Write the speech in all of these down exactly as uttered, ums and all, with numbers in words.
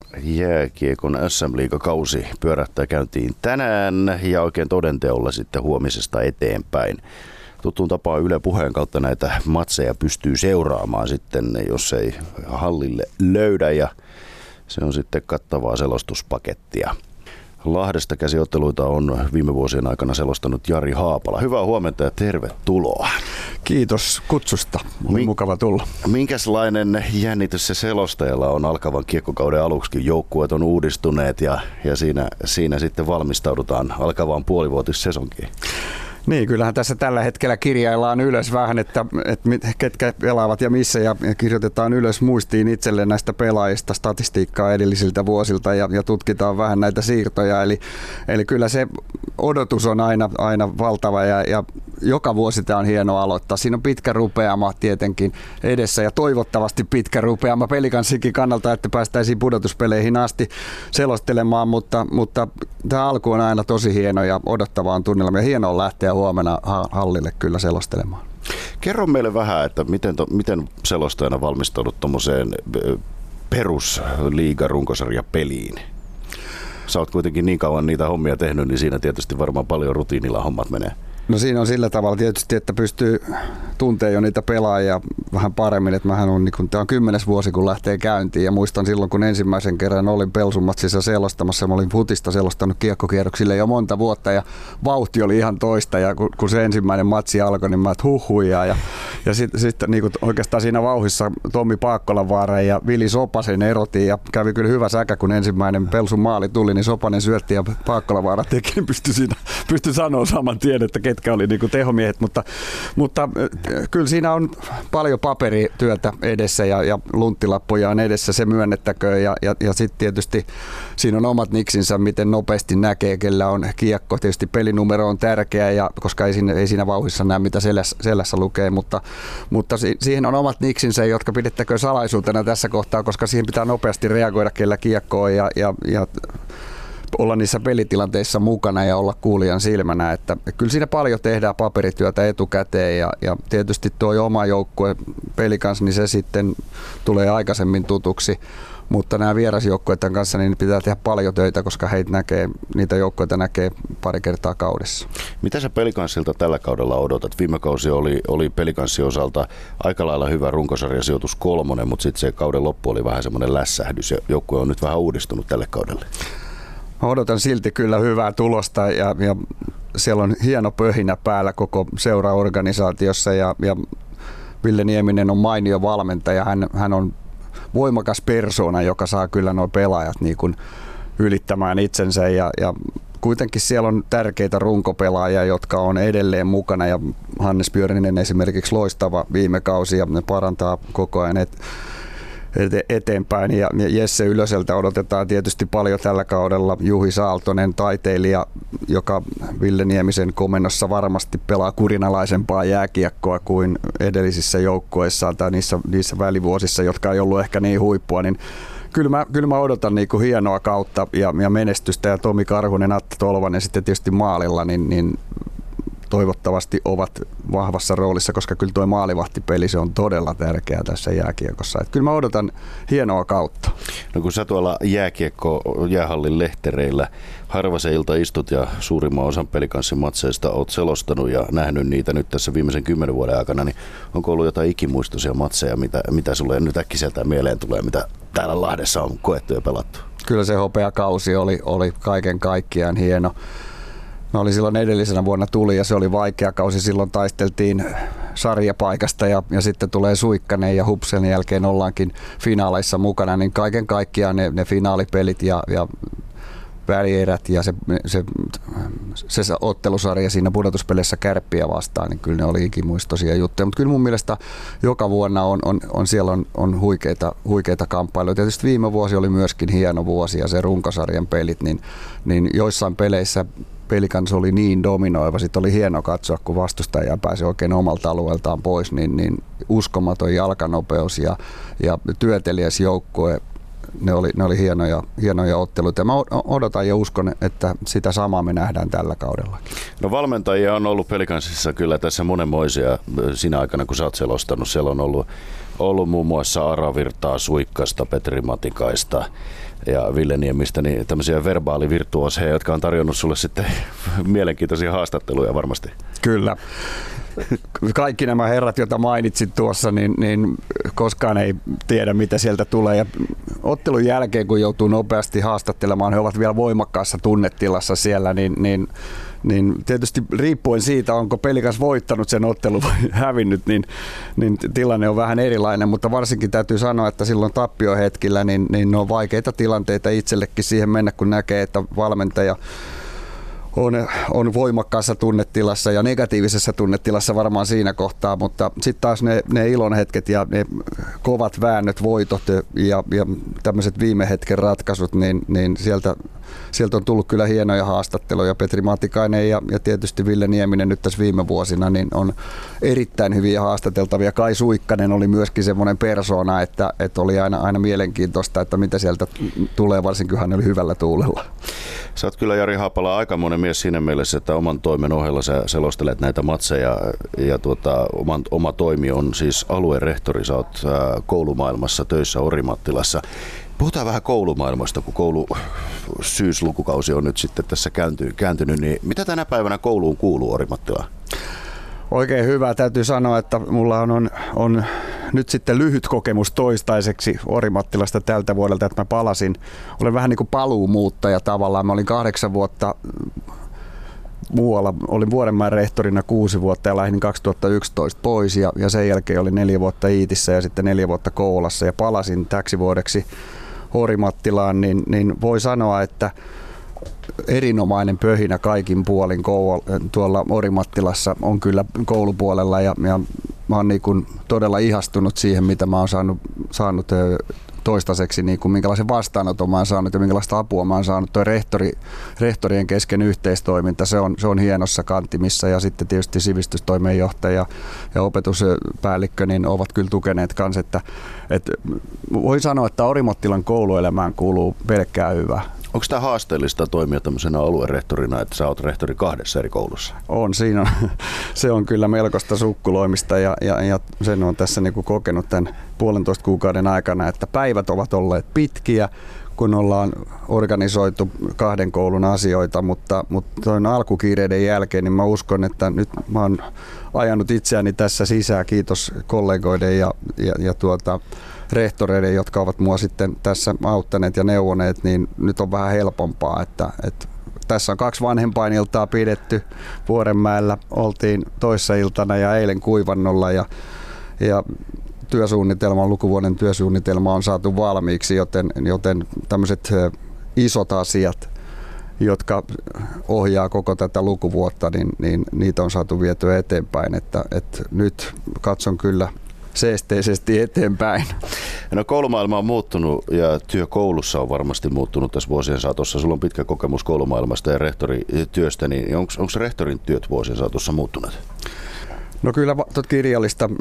Jääkiekon S M-liigakausi pyörähtää käyntiin tänään ja oikein todenteolla sitten huomisesta eteenpäin. Tuttuun tapaan Yle Puheen kautta näitä matseja pystyy seuraamaan sitten, jos ei hallille löydä, ja se on sitten kattavaa selostuspakettia. Lahdesta käsiotteluita on viime vuosien aikana selostanut Jari Haapala. Hyvää huomenta ja tervetuloa. Kiitos kutsusta. Oli Min- mukava tulla. Minkälainen jännitys se selostajalla on alkavan kiekkokauden aluksi? Joukkueet on uudistuneet ja, ja siinä, siinä sitten valmistaudutaan alkavaan puolivuotissesonkiin. Niin, kyllähän tässä tällä hetkellä kirjaillaan ylös vähän, että, että ketkä pelaavat ja missä, ja kirjoitetaan ylös muistiin itselle näistä pelaajista statistiikkaa edellisiltä vuosilta ja, ja tutkitaan vähän näitä siirtoja. Eli, eli kyllä se odotus on aina, aina valtava ja, ja joka vuosi tämä on hienoa aloittaa. Siinä on pitkä rupeama tietenkin edessä ja toivottavasti pitkä rupeama Pelicansinkin kannalta, että päästäisiin pudotuspeleihin asti selostelemaan, mutta, mutta tämä alku on aina tosi hieno ja odottavaan tunnelma ja hienoa lähteä huomenna hallille kyllä selostelemaan. Kerro meille vähän, että miten, to, miten selostajana valmistaudut tuommoiseen perusliiga-runkosarjapeliin? Sä oot kuitenkin niin kauan niitä hommia tehnyt, niin siinä tietysti varmaan paljon rutiinilla hommat menee. No siinä on sillä tavalla tietysti, että pystyy tuntemaan jo niitä pelaajia vähän paremmin. Että mähän on, niin kun, tämä on kymmenes vuosi, kun lähtee käyntiin. Ja muistan silloin, kun ensimmäisen kerran olin Pelsumatsissa selostamassa. Mä olin futista selostanut kiekkokierroksille jo monta vuotta ja vauhti oli ihan toista. Ja kun, kun se ensimmäinen matsi alkoi, niin mä et huhuja. Ja, ja sitten sit, niin oikeastaan siinä vauhissa Tommi Paakkolanvaara ja Vili Sopasen erotiin. Ja kävi kyllä hyvä säkä, kun ensimmäinen Pelsun maali tuli, niin Sopanen syötti ja Paakkolanvaara teki. Niin pystyi, siinä, pystyi sanoa saman tien, että ketkä oli niin kuin tehomiehet, mutta, mutta kyllä siinä on paljon paperityötä edessä ja, ja lunttilappuja on edessä, se myönnettäköön, ja, ja, ja sitten tietysti siinä on omat niksinsä, miten nopeasti näkee, kellä on kiekko. Tietysti pelinumero on tärkeä, ja, koska ei siinä, ei siinä vauhissa näe, mitä selässä, selässä lukee, mutta, mutta siihen on omat niksinsä, jotka pidettäköön salaisuutena tässä kohtaa, koska siihen pitää nopeasti reagoida, kellä kiekko on, ja, ja, ja olla niissä pelitilanteissa mukana ja olla kuulijan silmänä, että kyllä siinä paljon tehdään paperityötä etukäteen ja, ja tietysti tuo oma joukkue Pelicans, niin se sitten tulee aikaisemmin tutuksi, mutta nämä vierasjoukkueiden kanssa niin pitää tehdä paljon töitä, koska heitä näkee, niitä joukkueita näkee pari kertaa kaudessa. Mitä sä Pelicansilta tällä kaudella odotat? Viime kausi oli, oli Pelicansin osalta aika lailla hyvä runkosarjasijoitus kolmonen, mutta sitten se kauden loppu oli vähän semmoinen lässähdys ja joukkue on nyt vähän uudistunut tälle kaudelle. Odotan silti kyllä hyvää tulosta ja, ja siellä on hieno pöhinä päällä koko seuraorganisaatiossa ja, ja Ville Nieminen on mainio valmentaja. Hän, hän on voimakas persoona, joka saa kyllä nuo pelaajat niin kuin ylittämään itsensä ja, ja kuitenkin siellä on tärkeitä runkopelaajia, jotka on edelleen mukana ja Hannes Björninen esimerkiksi loistava viime kausi ja ne parantaa koko ajan et, eteenpäin ja Jesse Ylöseltä odotetaan tietysti paljon tällä kaudella. Juhi Saaltonen, taiteilija, joka Ville Niemisen komennossa varmasti pelaa kurinalaisempaa jääkiekkoa kuin edellisissä joukkueissaan tai niissä, niissä välivuosissa, jotka ei ollut ehkä niin huippua, niin Kyllä mä, kyllä mä odotan niinku hienoa kautta ja, ja menestystä ja Tomi Karhunen, Atta Tolvanen sitten tietysti maalilla, niin, niin toivottavasti ovat vahvassa roolissa, koska kyllä tuo maalivahtipeli se on todella tärkeä tässä jääkiekossa. Että kyllä mä odotan hienoa kautta. No kun sä tuolla jääkiekko jäähallin lehtereillä harva se ilta istut ja suurimman osan Pelicansin matseista oot selostanut ja nähnyt niitä nyt tässä viimeisen kymmenen vuoden aikana, niin onko ollut jotain ikimuistoisia matseja, mitä, mitä sulle nyt äkkiseltään mieleen tulee, mitä täällä Lahdessa on koettu ja pelattu? Kyllä se hopeakausi oli, oli kaiken kaikkiaan hieno. Mä olin silloin edellisenä vuonna tuli ja se oli vaikea kausi. Silloin taisteltiin sarjapaikasta ja, ja sitten tulee Suikkanen ja Hupsen jälkeen ollaankin finaaleissa mukana. Niin kaiken kaikkiaan ne, ne finaalipelit ja, ja välierät ja se, se, se, se ottelusarja siinä pudotuspeleissä Kärppiä vastaan, niin kyllä ne oli ikimuistoisia juttuja. Mutta kyllä mun mielestä joka vuonna on, on, on siellä on, on huikeita, huikeita kamppailuja. Tietysti viime vuosi oli myöskin hieno vuosi ja se runkosarjan pelit, niin, niin joissain peleissä Pelicans oli niin dominoiva, sitten oli hieno katsoa, kun vastustaja pääsi oikein omalta alueeltaan pois, niin, niin uskomaton jalkanopeus ja, ja työtelijäs joukkue, ne oli, ne oli hienoja, hienoja otteluita. Ja mä odotan ja uskon, että sitä samaa me nähdään tällä kaudellakin. No valmentajia on ollut Pelicansissa kyllä tässä monenmoisia siinä aikana, kun sä oot selostanut. Siellä on ollut, ollut muun muassa Ara Virtaa, Suikkasta, Petri Matikaista, ja Ville Niemistä, niin tämmöisiä verbaalivirtuoseja, jotka on tarjonnut sulle sitten mielenkiintoisia haastatteluja varmasti. Kyllä. Kaikki nämä herrat, joita mainitsit tuossa, niin, niin koskaan ei tiedä, mitä sieltä tulee. Ja ottelun jälkeen, kun joutuu nopeasti haastattelemaan, he ovat vielä voimakkaassa tunnetilassa siellä, niin, niin, niin tietysti riippuen siitä, onko pelikas voittanut sen ottelun vai hävinnyt, niin, niin tilanne on vähän erilainen. Mutta varsinkin täytyy sanoa, että silloin tappiohetkillä niin, niin ne on vaikeita tilanteita itsellekin siihen mennä, kun näkee, että valmentaja On, on voimakkaassa tunnetilassa ja negatiivisessa tunnetilassa varmaan siinä kohtaa, mutta sitten taas ne, ne ilonhetket ja ne kovat väännöt, voitot ja, ja tämmöiset viime hetken ratkaisut, niin, niin sieltä, sieltä on tullut kyllä hienoja haastatteluja. Petri Matikainen ja, ja tietysti Ville Nieminen nyt tässä viime vuosina niin on erittäin hyviä haastateltavia. Kai Suikkanen oli myöskin semmoinen persoona, että, että oli aina, aina mielenkiintoista, että mitä sieltä tulee, varsinkin hän oli hyvällä tuulella. Sä oot kyllä, Jari Haapala, aikamoinen mies siinä mielessä, että oman toimen ohella sä selostelet näitä matseja ja tuota, oman, oma toimi on siis aluerehtori. Sä oot ää, koulumaailmassa töissä Orimattilassa. Puhutaan vähän koulumaailmasta, kun koulu syyslukukausi on nyt sitten tässä kääntynyt, kääntynyt, niin mitä tänä päivänä kouluun kuuluu Orimattilaan? Oikein hyvä. Täytyy sanoa, että mulla on, on, on nyt sitten lyhyt kokemus toistaiseksi Orimattilasta tältä vuodelta, että mä palasin. Olen vähän niin kuin paluumuuttaja tavallaan. Mä olin kahdeksan vuotta muualla. Olin Vuorenmäen rehtorina kuusi vuotta ja lähdin kaksituhattayksitoista pois ja, ja sen jälkeen olin neljä vuotta Iitissä ja sitten neljä vuotta Koulassa ja palasin täksi vuodeksi Orimattilaan, niin, niin voi sanoa, että erinomainen pöhinä kaikin puolin tuolla Orimattilassa on kyllä koulupuolella ja, ja mä oon niin kuin todella ihastunut siihen, mitä mä oon saanut, saanut toistaiseksi, niin kuin minkälaisen vastaanoton mä oon saanut ja minkälaista apua mä oon saanut. Tuo rehtori, rehtorien kesken yhteistoiminta, se on, se on hienossa kantimissa ja sitten tietysti sivistystoimenjohtaja ja opetuspäällikkö niin ovat kyllä tukeneet kanssa, että, että voi sanoa, että Orimattilan kouluelämään kuuluu pelkkää hyvää. Onko tämä haasteellista toimia tämmöisenä aluerehtorina, että sä oot rehtori kahdessa eri koulussa? On, siinä on, se on kyllä melkoista sukkuloimista ja, ja, ja sen on tässä niin kuin kokenut tämän puolentoista kuukauden aikana, että päivät ovat olleet pitkiä, kun ollaan organisoitu kahden koulun asioita, mutta, mutta toin alkukiireiden jälkeen, niin mä uskon, että nyt mä oon ajanut itseäni tässä sisään, kiitos kollegoiden ja, ja, ja tuota, rehtoreiden, jotka ovat mua sitten tässä auttaneet ja neuvoneet, niin nyt on vähän helpompaa, että, että tässä on kaksi vanhempainiltaa pidetty. Vuorenmäellä oltiin toissa iltana ja eilen Kuivannolla ja, ja työsuunnitelma, lukuvuoden työsuunnitelma on saatu valmiiksi, joten, joten tämmöiset isot asiat, jotka ohjaa koko tätä lukuvuotta, niin, niin niitä on saatu vietyä eteenpäin, että, että nyt katson kyllä seesteisesti eteenpäin. No, koulumaailma on muuttunut ja työ koulussa on varmasti muuttunut tässä vuosien saatossa. Sulla on pitkä kokemus koulumaailmasta ja rehtorityöstä, niin onko rehtorin työt vuosien saatossa muuttuneet? No kyllä kirjallista,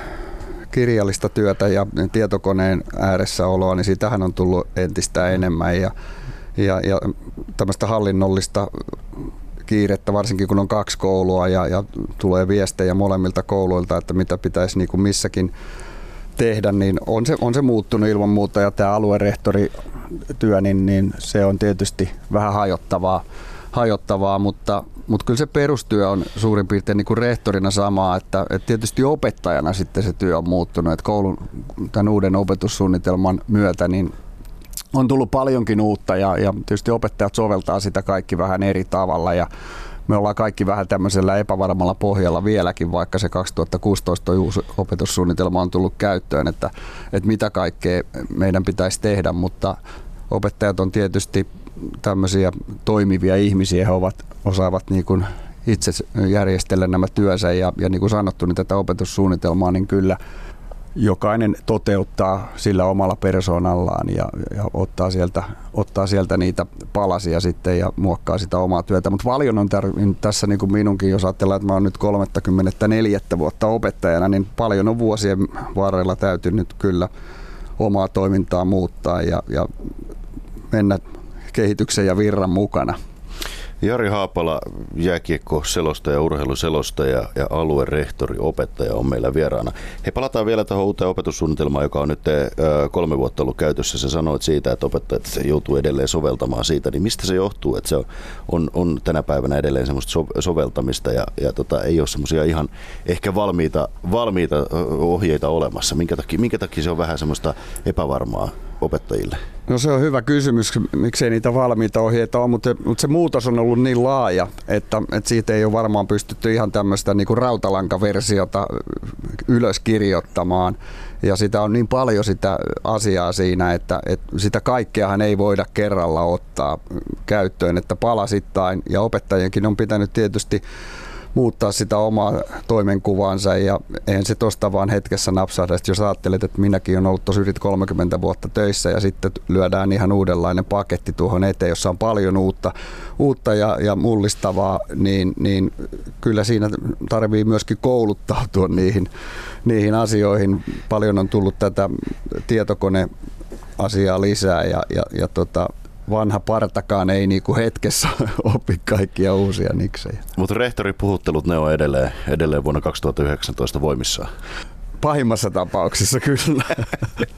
kirjallista työtä ja tietokoneen ääressä oloa, niin siitähän on tullut entistä enemmän ja, ja, ja tämmöistä hallinnollista kiirettä, varsinkin kun on kaksi koulua ja, ja tulee viestejä molemmilta kouluilta, että mitä pitäisi niin kuin missäkin tehdä, niin on se, on se muuttunut ilman muuta ja tämä aluerehtorityö, niin, niin se on tietysti vähän hajottavaa, hajottavaa mutta, mutta kyllä se perustyö on suurin piirtein niin kuin rehtorina samaa, että, että tietysti opettajana sitten se työ on muuttunut, että koulun tämän uuden opetussuunnitelman myötä niin on tullut paljonkin uutta ja, ja tietysti opettajat soveltaa sitä kaikki vähän eri tavalla ja me ollaan kaikki vähän tämmöisellä epävarmalla pohjalla vieläkin, vaikka se kaksituhattakuusitoista uusi opetussuunnitelma on tullut käyttöön, että, että mitä kaikkea meidän pitäisi tehdä, mutta opettajat on tietysti tämmöisiä toimivia ihmisiä, he ovat, osaavat niin kuin itse järjestellä nämä työnsä ja, ja niin kuin sanottu, niin tätä opetussuunnitelmaa niin kyllä jokainen toteuttaa sillä omalla persoonallaan ja, ja ottaa, sieltä, ottaa sieltä niitä palasia sitten ja muokkaa sitä omaa työtä. Mutta paljon on tarvinnut tässä niin kuin minunkin, jos ajatellaan, että mä oon nyt kolmekymmentäneljä vuotta opettajana, niin paljon on vuosien varrella täytynyt kyllä omaa toimintaa muuttaa ja, ja mennä kehityksen ja virran mukana. Jari Haapala, jääkiekko-selostaja, urheiluselostaja ja aluerehtori, opettaja on meillä vieraana. He palataan vielä tuohon uuteen opetussuunnitelmaan, joka on nyt kolme vuotta ollut käytössä. Sä sanoit siitä, että opettajat joutuu edelleen soveltamaan siitä, niin mistä se johtuu, että se on, on, on tänä päivänä edelleen semmoista so, soveltamista ja, ja tota, ei ole semmoisia ihan ehkä valmiita, valmiita ohjeita olemassa. Minkä takia, minkä takia se on vähän semmoista epävarmaa opettajille? No se on hyvä kysymys, miksei niitä valmiita ohjeita ole, mutta, mutta se muutos on ollut niin laaja, että, että siitä ei ole varmaan pystytty ihan tämmöistä niin kuin rautalankaversiota ylös kirjoittamaan. Ja sitä on niin paljon sitä asiaa siinä, että, että sitä kaikkeahan ei voida kerralla ottaa käyttöön, että palasittain. Ja opettajienkin on pitänyt tietysti muuttaa sitä omaa toimenkuvaansa ja eihän se tosta vaan hetkessä napsahda. Jos ajattelet, että minäkin olen ollut tosi yli kolmekymmentä vuotta töissä ja sitten lyödään ihan uudenlainen paketti tuohon eteen, jossa on paljon uutta, uutta ja, ja mullistavaa, niin, niin kyllä siinä tarvii myöskin kouluttautua niihin, niihin asioihin. Paljon on tullut tätä tietokoneasiaa lisää ja, ja, ja tota, vanha partakaan ei niinku hetkessä opi kaikkia uusia niksejä. Mutta rehtoripuhuttelut, ne on edelleen, edelleen vuonna kaksituhattayhdeksäntoista voimissaan. Pahimmassa tapauksessa kyllä.